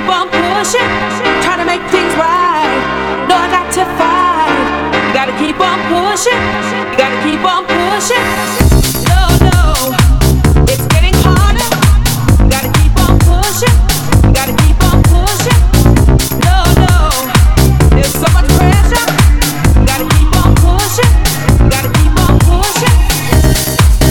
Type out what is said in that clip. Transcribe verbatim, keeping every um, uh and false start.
on pushing, trying to make things right. No, I got to fight. You gotta keep on pushing, you gotta keep on pushing.